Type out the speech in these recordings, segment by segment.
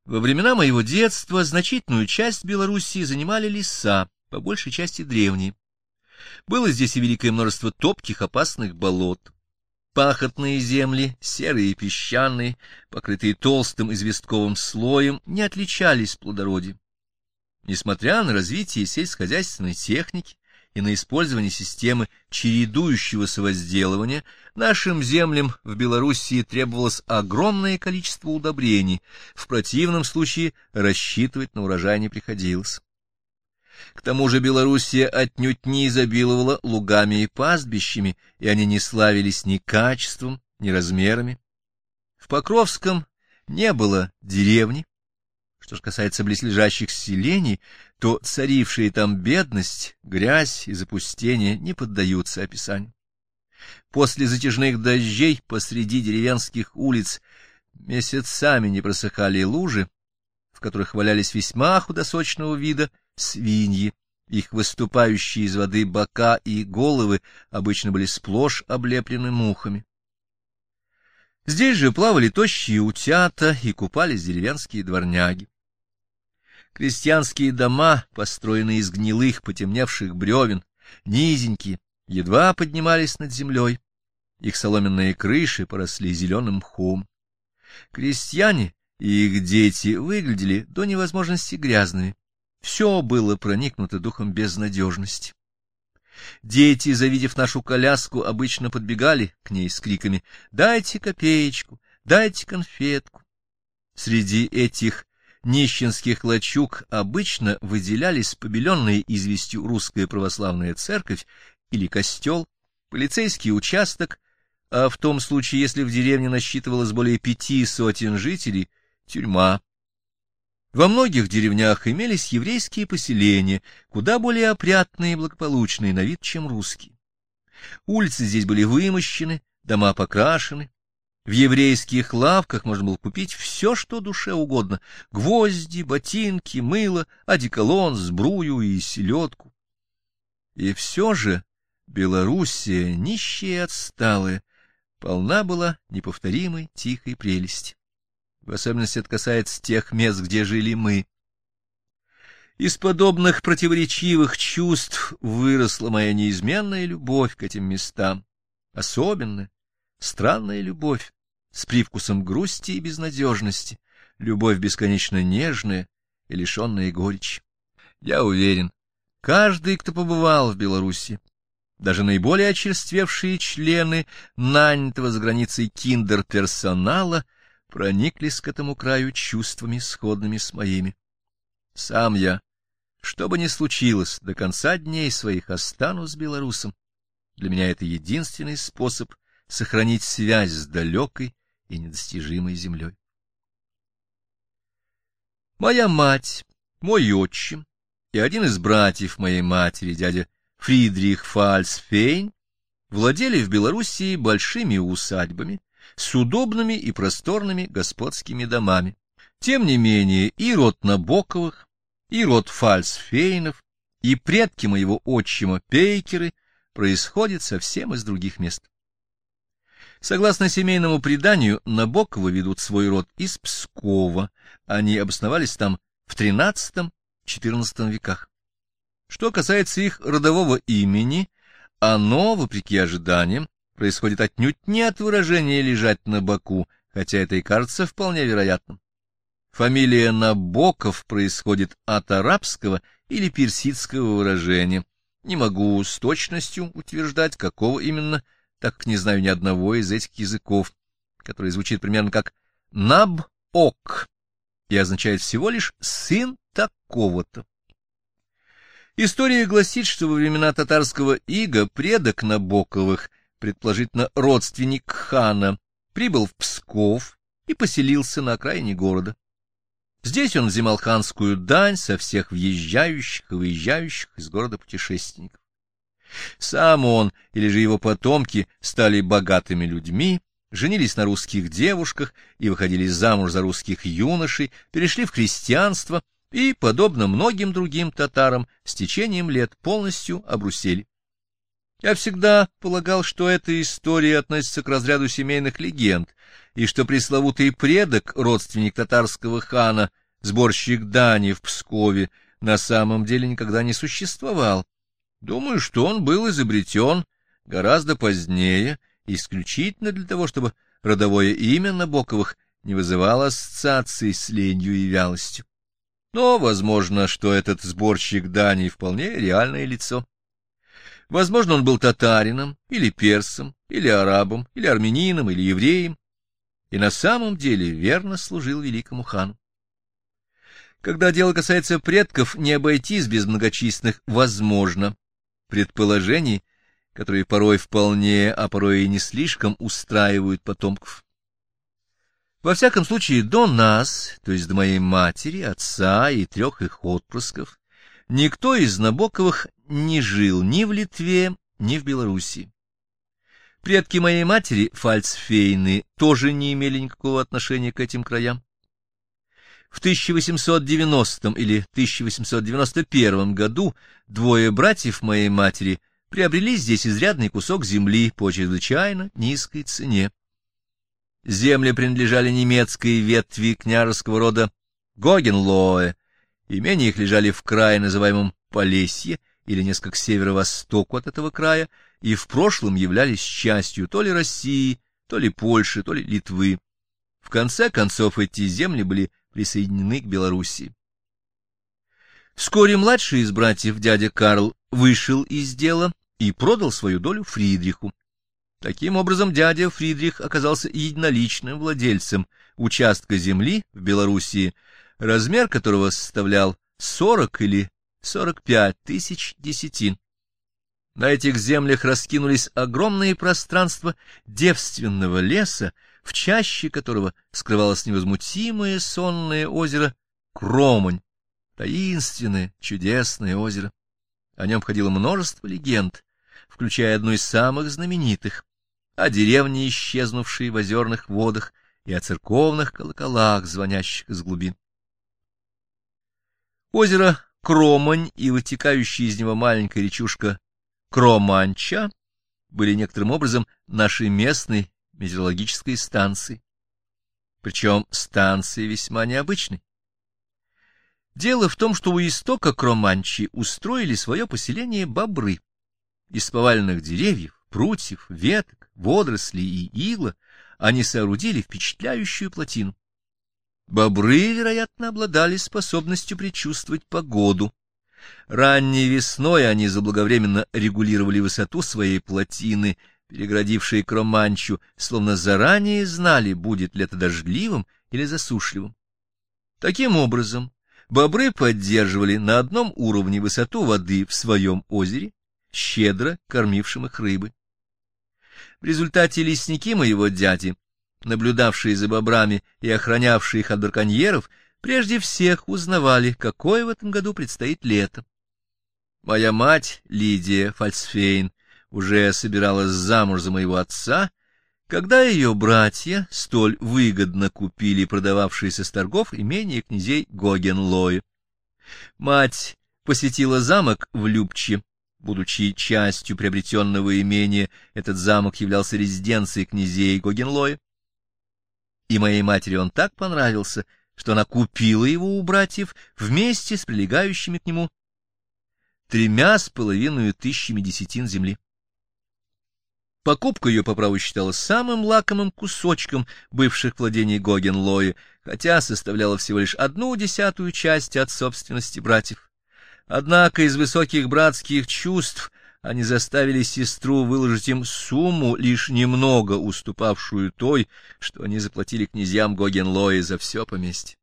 Во времена моего детства значительную часть Белоруссии занимали леса, по большей части древние. Было здесь и великое множество топких опасных болот. Пахотные земли, серые и песчаные, покрытые толстым известковым слоем, не отличались плодородием. Несмотря на развитие сельскохозяйственной техники и на использование системы чередующегося возделывания, нашим землям в Белоруссии требовалось огромное количество удобрений, в противном случае рассчитывать на урожай не приходилось. К тому же Белоруссия отнюдь не изобиловала лугами и пастбищами, и они не славились ни качеством, ни размерами. В Покровском не было деревни. Что же касается близлежащих селений, то царившие там бедность, грязь и запустение не поддаются описанию. После затяжных дождей посреди деревенских улиц месяцами не просыхали лужи, в которых валялись весьма худосочного вида свиньи. Их выступающие из воды бока и головы обычно были сплошь облеплены мухами. Здесь же плавали тощие утята и купались деревенские дворняги. Крестьянские дома, построенные из гнилых потемневших бревен, низенькие, едва поднимались над землей. Их соломенные крыши поросли зеленым мхом. Крестьяне и их дети выглядели до невозможности грязными. Все было проникнуто духом безнадежности. Дети, завидев нашу коляску, обычно подбегали к ней с криками «Дайте копеечку, дайте конфетку». Среди этих нищенских лачуг обычно выделялись побеленные известью русская православная церковь или костел, полицейский участок, а в том случае, если в деревне насчитывалось более 5 сотен жителей, тюрьма. Во многих деревнях имелись еврейские поселения, куда более опрятные и благополучные на вид, чем русские. Улицы здесь были вымощены, дома покрашены. В еврейских лавках можно было купить все, что душе угодно — гвозди, ботинки, мыло, одеколон, сбрую и селедку. И все же Белоруссия, нищая и отсталая, полна была неповторимой тихой прелести. В особенности это касается тех мест, где жили мы. Из подобных противоречивых чувств выросла моя неизменная любовь к этим местам, особенная, странная любовь, с привкусом грусти и безнадежности, любовь бесконечно нежная и лишенная горечи. Я уверен, каждый, кто побывал в Беларуси, даже наиболее очерствевшие члены нанятого за границей киндер-персонала, прониклись к этому краю чувствами, сходными с моими. Сам я, что бы ни случилось, до конца дней своих останусь белорусом. Для меня это единственный способ сохранить связь с далекой и недостижимой землей. Моя мать, мой отчим и один из братьев моей матери, дядя Фридрих Фальцфейн, владели в Белоруссии большими усадьбами с удобными и просторными господскими домами. Тем не менее, и род Набоковых, и род Фальцфейнов, и предки моего отчима Пейкеры происходят совсем из других мест. Согласно семейному преданию, Набоковы ведут свой род из Пскова. Они обосновались там в XIII-XIV веках. Что касается их родового имени, оно, вопреки ожиданиям, происходит отнюдь не от выражения «лежать на боку», хотя это и кажется вполне вероятным. Фамилия Набоков происходит от арабского или персидского выражения. Не могу с точностью утверждать, какого именно, так как не знаю ни одного из этих языков, который звучит примерно как «наб-ок» и означает всего лишь «сын такого-то». История гласит, что во времена татарского ига предок Набоковых, предположительно родственник хана, прибыл в Псков и поселился на окраине города. Здесь он взимал ханскую дань со всех въезжающих и выезжающих из города путешественников. Сам он или же его потомки стали богатыми людьми, женились на русских девушках и выходили замуж за русских юношей, перешли в христианство и, подобно многим другим татарам, с течением лет полностью обрусели. Я всегда полагал, что эта история относится к разряду семейных легенд, и что пресловутый предок, родственник татарского хана, сборщик дани в Пскове, на самом деле никогда не существовал. Думаю, что он был изобретен гораздо позднее, исключительно для того, чтобы родовое имя Набоковых не вызывало ассоциаций с ленью и вялостью. Но возможно, что этот сборщик дани вполне реальное лицо. Возможно, он был татарином, или персом, или арабом, или армянином, или евреем, и на самом деле верно служил великому хану. Когда дело касается предков, не обойтись без многочисленных «возможно» предположений, которые порой вполне, а порой и не слишком устраивают потомков. Во всяком случае, до нас, то есть до моей матери, отца и 3 их отпрысков, никто из Набоковых не жил ни в Литве, ни в Белоруссии. Предки моей матери, фальцфейны, тоже не имели никакого отношения к этим краям. В 1890 или 1891 году 2 братьев моей матери приобрели здесь изрядный кусок земли по чрезвычайно низкой цене. Земли принадлежали немецкой ветви княжеского рода Гогенлоэ, имения их лежали в крае, называемом Полесье, или несколько к северо-востоку от этого края, и в прошлом являлись частью то ли России, то ли Польши, то ли Литвы. В конце концов, эти земли были присоединены к Белоруссии. Вскоре младший из братьев, дядя Карл, вышел из дела и продал свою долю Фридриху. Таким образом, дядя Фридрих оказался единоличным владельцем участка земли в Белоруссии, размер которого составлял 40 или 45 тысяч десятин. На этих землях раскинулись огромные пространства девственного леса, в чаще которого скрывалось невозмутимое сонное озеро Кромань, таинственное, чудесное озеро. О нем ходило множество легенд, включая одну из самых знаменитых, о деревне, исчезнувшей в озерных водах, и о церковных колоколах, звонящих из глубин. Озеро Кромань и вытекающая из него маленькая речушка Кроманча были некоторым образом нашей местной метеорологической станцией, причем станцией весьма необычной. Дело в том, что у истока Кроманчи устроили свое поселение бобры. Из поваленных деревьев, прутьев, веток, водорослей и игла они соорудили впечатляющую плотину. Бобры, вероятно, обладали способностью предчувствовать погоду. Ранней весной они заблаговременно регулировали высоту своей плотины, переградившей Кроманчу, словно заранее знали, будет ли это дождливым или засушливым. Таким образом, бобры поддерживали на одном уровне высоту воды в своем озере, щедро кормившим их рыбой. В результате лесники моего дяди, наблюдавшие за бобрами и охранявшие их от браконьеров, прежде всех узнавали, какое в этом году предстоит лето. Моя мать, Лидия Фальцфейн, уже собиралась замуж за моего отца, когда ее братья столь выгодно купили продававшиеся с торгов имение князей Гогенлоэ. Мать посетила замок в Любче. Будучи частью приобретенного имения, этот замок являлся резиденцией князей Гогенлоэ. И моей матери он так понравился, что она купила его у братьев вместе с прилегающими к нему 3,5 тысячами десятин земли. Покупка ее по праву считалась самым лакомым кусочком бывших владений Гогенлоэ, хотя составляла всего лишь 1/10 часть от собственности братьев. Однако из высоких братских чувств они заставили сестру выложить им сумму, лишь немного уступавшую той, что они заплатили князьям Гогенлоэ за все поместье.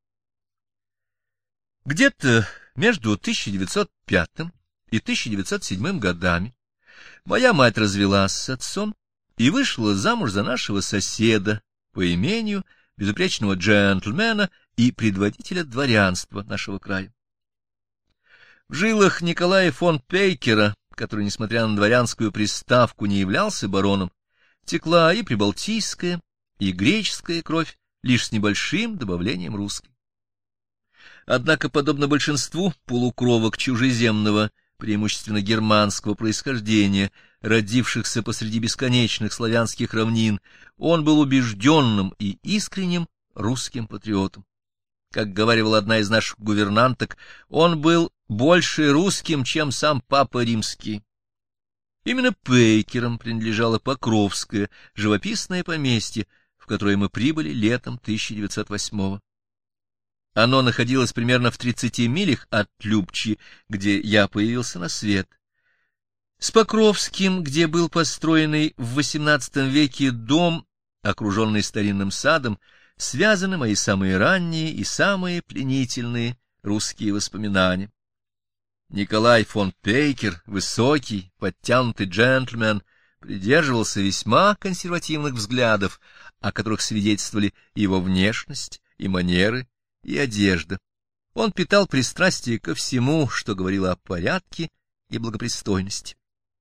Где-то между 1905 и 1907 годами моя мать развелась с отцом и вышла замуж за нашего соседа по имению, безупречного джентльмена и предводителя дворянства нашего края. В жилах Николая фон Пейкера, который, несмотря на дворянскую приставку, не являлся бароном, текла и прибалтийская, и греческая кровь, лишь с небольшим добавлением русской. Однако, подобно большинству полукровок чужеземного, преимущественно германского происхождения, родившихся посреди бесконечных славянских равнин, он был убежденным и искренним русским патриотом. Как говаривала одна из наших гувернанток, он был больше русским, чем сам Папа Римский. Именно Пейкерам принадлежало Покровское живописное поместье, в которое мы прибыли летом 1908-го. Оно находилось примерно в 30 милях от Любчи, где я появился на свет. С Покровским, где был построенный в XVIII веке дом, окруженный старинным садом, связаны мои самые ранние и самые пленительные русские воспоминания. Николай фон Пейкер, высокий, подтянутый джентльмен, придерживался весьма консервативных взглядов, о которых свидетельствовали его внешность, и манеры, и одежда. Он питал пристрастие ко всему, что говорило о порядке и благопристойности.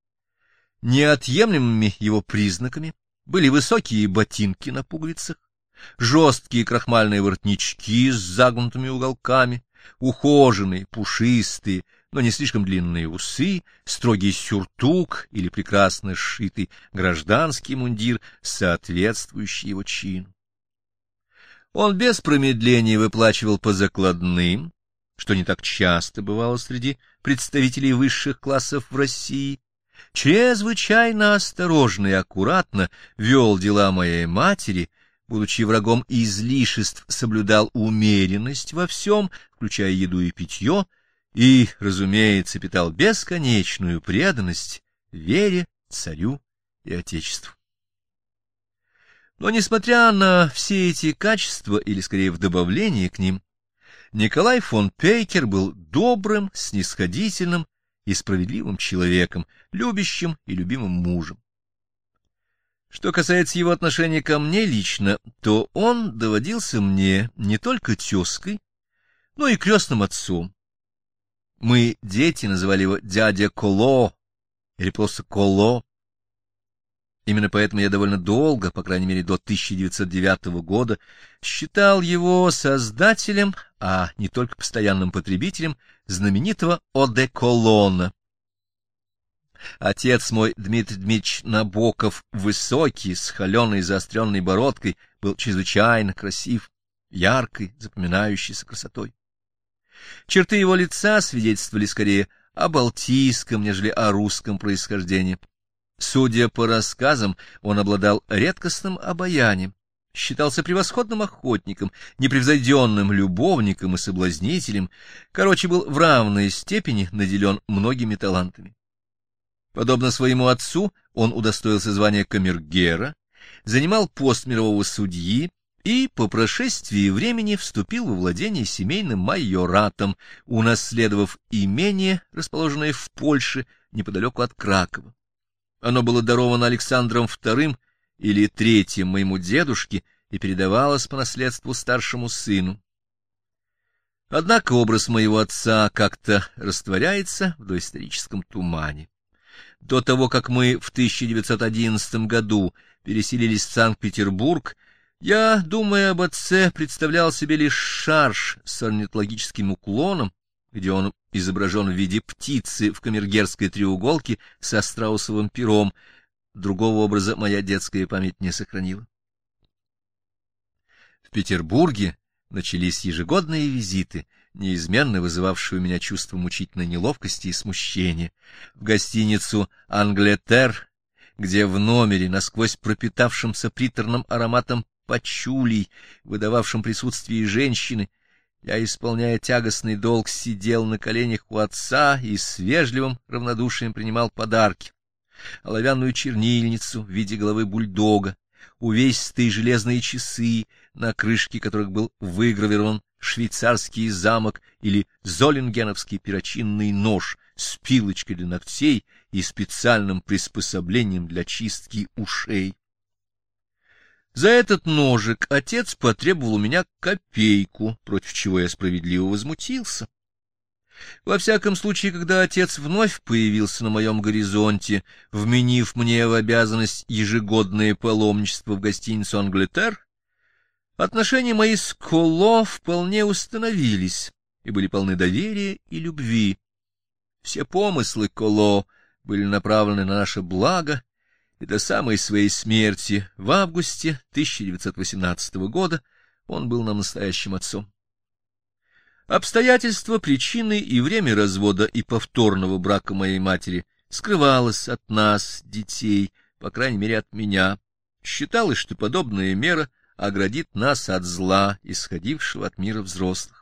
Неотъемлемыми его признаками были высокие ботинки на пуговицах, жесткие крахмальные воротнички с загнутыми уголками, ухоженные, пушистые, но не слишком длинные усы, строгий сюртук или прекрасно сшитый гражданский мундир, соответствующий его чину. Он без промедления выплачивал по закладным, что не так часто бывало среди представителей высших классов в России, чрезвычайно осторожно и аккуратно вел дела моей матери, будучи врагом излишеств, соблюдал умеренность во всем, включая еду и питье, и, разумеется, питал бесконечную преданность вере, царю и отечеству. Но, несмотря на все эти качества, или, скорее, в добавлении к ним, Николай фон Пейкер был добрым, снисходительным и справедливым человеком, любящим и любимым мужем. Что касается его отношения ко мне лично, то он доводился мне не только тезкой, но и крестным отцом. Мы, дети, называли его дядя Коло или просто Коло. Именно поэтому я довольно долго, по крайней мере до 1909 года, считал его создателем, а не только постоянным потребителем, знаменитого одеколона. Отец мой, Дмитрий Дмитриевич Набоков, высокий, с холеной заостренной бородкой, был чрезвычайно красив, яркой, запоминающейся красотой. Черты его лица свидетельствовали скорее о балтийском, нежели о русском происхождении. Судя по рассказам, он обладал редкостным обаянием, считался превосходным охотником, непревзойденным любовником и соблазнителем, короче, был в равной степени наделен многими талантами. Подобно своему отцу, он удостоился звания камергера, занимал пост мирового судьи и по прошествии времени вступил во владение семейным майоратом, унаследовав имение, расположенное в Польше, неподалеку от Кракова. Оно было даровано Александром II или III моему дедушке и передавалось по наследству старшему сыну. Однако образ моего отца как-то растворяется в доисторическом тумане. До того, как мы в 1911 году переселились в Санкт-Петербург, я, думая об отце, представлял себе лишь шарж с орнитологическим уклоном, где он изображен в виде птицы в камергерской треуголке со страусовым пером. Другого образа моя детская память не сохранила. В Петербурге начались ежегодные визиты, неизменно вызывавшие у меня чувство мучительной неловкости и смущения. В гостиницу «Англетер», где в номере, насквозь пропитавшимся приторным ароматом пачулей, выдававшим присутствие женщины, я, исполняя тягостный долг, сидел на коленях у отца и с вежливым равнодушием принимал подарки: оловянную чернильницу в виде головы бульдога, увесистые железные часы, на крышке которых был выгравирован швейцарский замок, или золингеновский перочинный нож с пилочкой для ногтей и специальным приспособлением для чистки ушей. За этот ножик отец потребовал у меня копейку, против чего я справедливо возмутился. Во всяком случае, когда отец вновь появился на моем горизонте, вменив мне в обязанность ежегодное паломничество в гостиницу «Англетер», отношения мои с Коло вполне установились и были полны доверия и любви. Все помыслы Коло были направлены на наше благо, и до самой своей смерти в августе 1918 года он был нам настоящим отцом. Обстоятельства, причины и время развода и повторного брака моей матери скрывалось от нас, детей, по крайней мере от меня. Считалось, что подобная мера оградит нас от зла, исходившего от мира взрослых.